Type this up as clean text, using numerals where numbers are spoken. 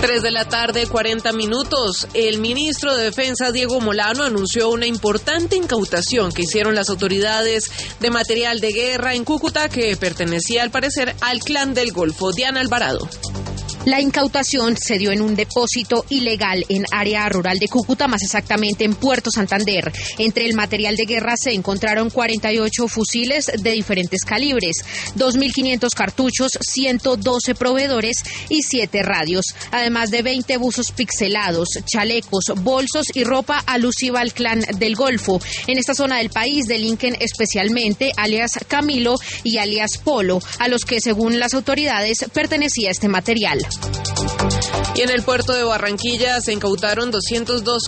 3:40 p.m. El ministro de Defensa, Diego Molano, anunció una importante incautación que hicieron las autoridades de material de guerra en Cúcuta que pertenecía, al parecer, al Clan del Golfo. Diana Alvarado. La incautación se dio en un depósito ilegal en área rural de Cúcuta, más exactamente en Puerto Santander. Entre el material de guerra se encontraron 48 fusiles de diferentes calibres, 2.500 cartuchos, 112 proveedores y 7 radios, además de 20 buzos pixelados, chalecos, bolsos y ropa alusiva al Clan del Golfo. En esta zona del país delinquen especialmente alias Camilo y alias Polo, a los que, según las autoridades, pertenecía este material. Y en el puerto de Barranquilla se incautaron 202